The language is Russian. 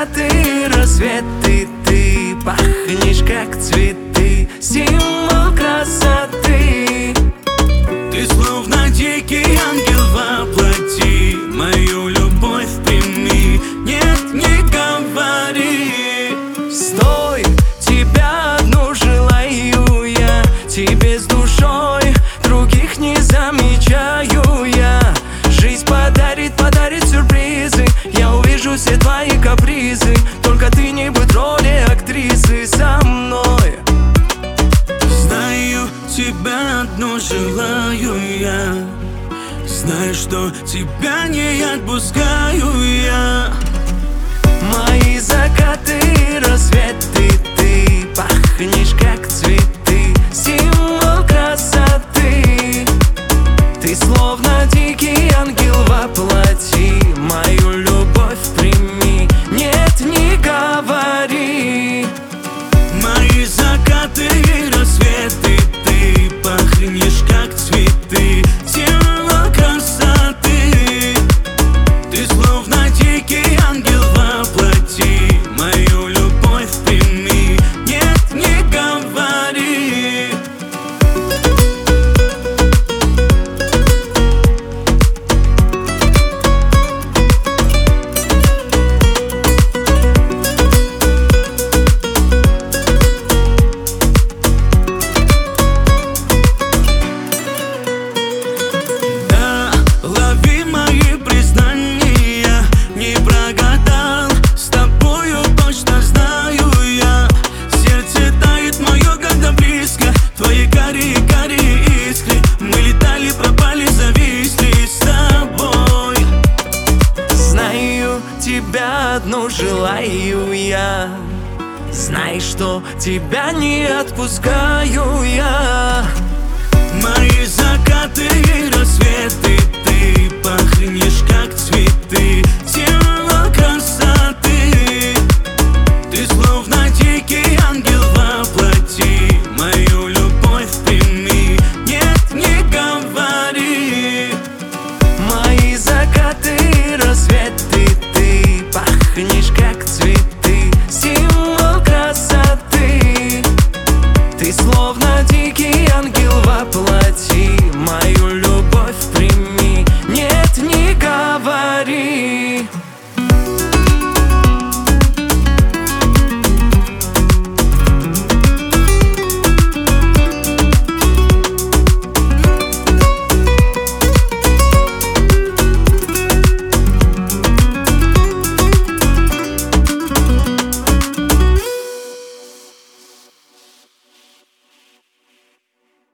закаты и рассветы, ты пахнешь как цветы, символ красоты. Ты словно дикий ангел воплоти, мою любовь прими, нет, не говори. Стой, тебя одну желаю я, тебе с душой, других не замечаю я. Жизнь подарит сюрпризы, я увижу все твои капризы, только ты не будь роли актрисы со мной. Знаю, тебя одну желаю я, знаю, что тебя не отпускаю я. Мои закаты и рассветы, ты пахнешь как цветы, символ красоты. Ты словно дикий ангел воплоти, мою любовь прими, нет, не говори. Мои закаты и рассветы, ты пахнешь как цветы, символ красоты. Ты словно дикий ангел воплоти, мою любовь прими, нет, не говори. Карие искры, мы летали, пропали, зависли с тобой. Знаю, тебя одну желаю я, знай, что тебя не отпускаю я. Мои закаты и рассветы, ты пахнешь как